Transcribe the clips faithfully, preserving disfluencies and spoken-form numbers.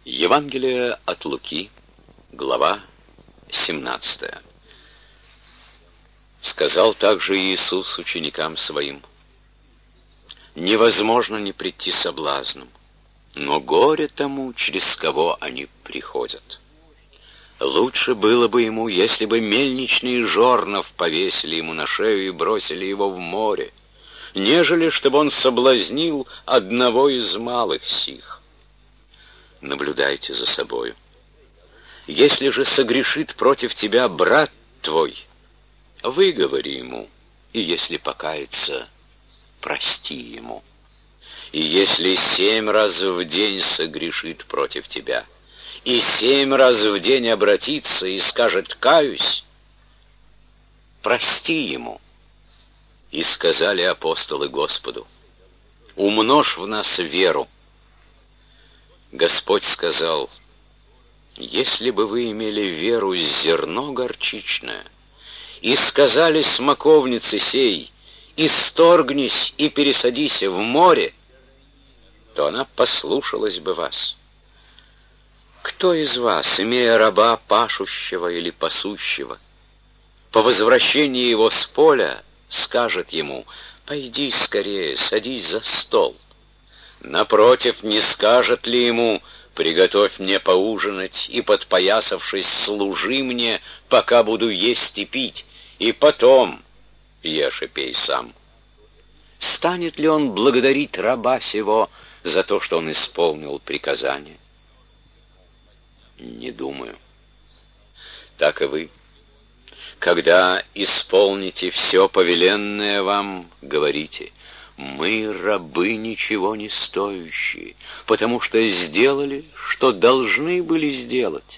Евангелие от Луки, глава семнадцатая. Сказал также Иисус ученикам Своим: невозможно не прийти соблазном, но горе тому, через кого они приходят. Лучше было бы ему, если бы мельничный жорнов повесили ему на шею и бросили его в море, нежели чтобы он соблазнил одного из малых сих. Наблюдайте за собою. Если же согрешит против тебя брат твой, выговори ему, и если покается, прости ему. И если семь раз в день согрешит против тебя, и семь раз в день обратится и скажет: «Каюсь», прости ему. И сказали апостолы Господу: умножь в нас веру. Господь сказал: если бы вы имели веру с зерно горчичное, и сказали смоковнице сей: исторгнись и пересадись в море, то она послушалась бы вас. Кто из вас, имея раба пашущего или пасущего, по возвращении его с поля скажет ему: пойди скорее, садись за стол? Напротив, не скажет ли ему: приготовь мне поужинать, и, подпоясавшись, служи мне, пока буду есть и пить, и потом ешь и пей сам? Станет ли он благодарить раба сего за то, что он исполнил приказание? Не думаю. Так и вы, когда исполните все повеленное вам, говорите: мы рабы ничего не стоящие, потому что сделали, что должны были сделать.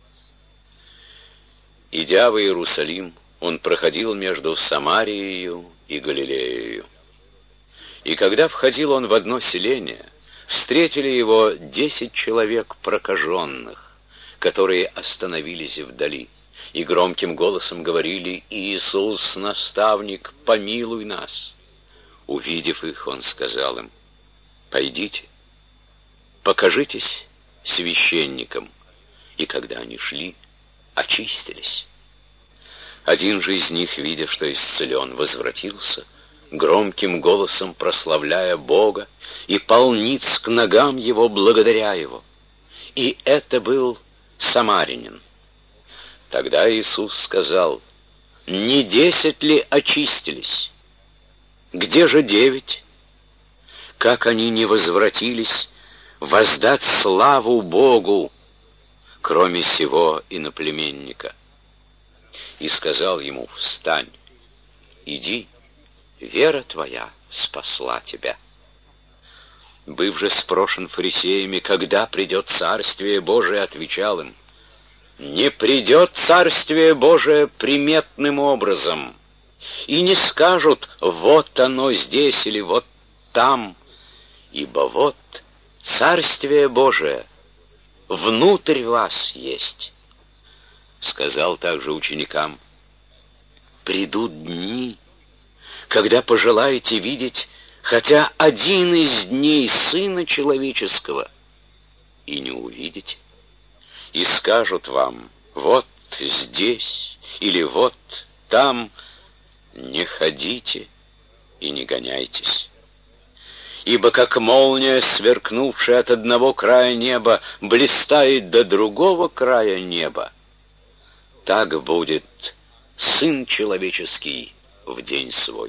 Идя в Иерусалим, он проходил между Самарией и Галилеей. И когда входил он в одно селение, встретили его десять человек прокаженных, которые остановились вдали, и громким голосом говорили: «Иисус, наставник, помилуй нас». Увидев их, он сказал им: пойдите, покажитесь священникам. И когда они шли, очистились. Один же из них, видя, что исцелен, возвратился, громким голосом прославляя Бога, и пал ниц к ногам его, благодаря его. И это был самарянин. Тогда Иисус сказал: не десять ли очистились? Где же девять? Как они не возвратились воздать славу Богу, кроме сего иноплеменника? И сказал ему: встань, иди, вера твоя спасла тебя. Быв же спрошен фарисеями, когда придет Царствие Божие, отвечал им: не придет Царствие Божие приметным образом, и не скажут: вот оно здесь или вот там, ибо вот Царствие Божие внутрь вас есть. Сказал также ученикам: придут дни, когда пожелаете видеть хотя один из дней Сына Человеческого, и не увидите. И скажут вам: вот здесь или вот там, не ходите и не гоняйтесь. Ибо как молния, сверкнувшая от одного края неба, блистает до другого края неба, так будет Сын Человеческий в день свой.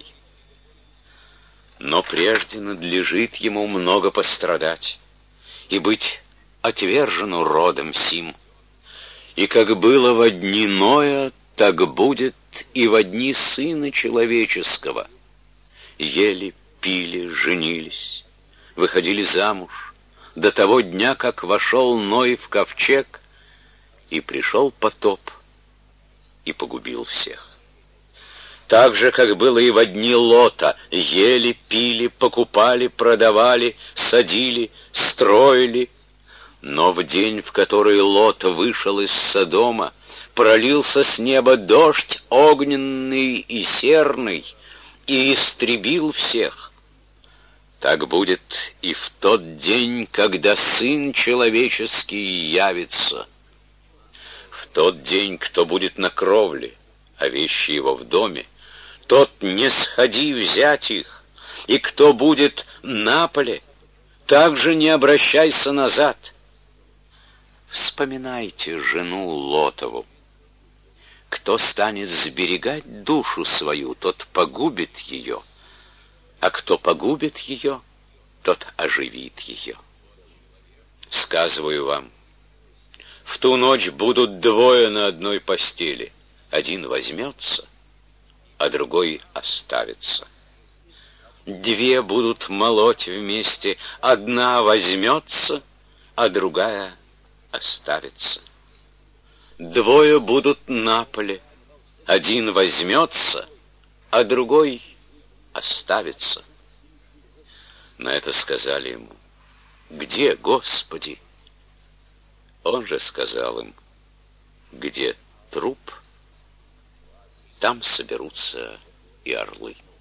Но прежде надлежит ему много пострадать и быть отвержену родом сим. И как было во дни Ноя, так будет и во дни Сына Человеческого. Ели, пили, женились, выходили замуж, до того дня, как вошел Ной в ковчег, и пришел потоп, и погубил всех. Так же, как было и во дни Лота: ели, пили, покупали, продавали, садили, строили. Но в день, в который Лот вышел из Содома, пролился с неба дождь огненный и серный, и истребил всех. Так будет и в тот день, когда Сын Человеческий явится. В тот день, кто будет на кровле, а вещи его в доме, тот не сходи взять их, и кто будет на поле, также не обращайся назад. Вспоминайте жену Лотову. Кто станет сберегать душу свою, тот погубит ее, а кто погубит ее, тот оживит ее. Сказываю вам, в ту ночь будут двое на одной постели. Один возьмется, а другой оставится. Две будут молоть вместе, одна возьмется, а другая оставится. Двое будут на поле, один возьмется, а другой оставится. На это сказали ему: где, Господи? Он же сказал им: где труп, там соберутся и орлы.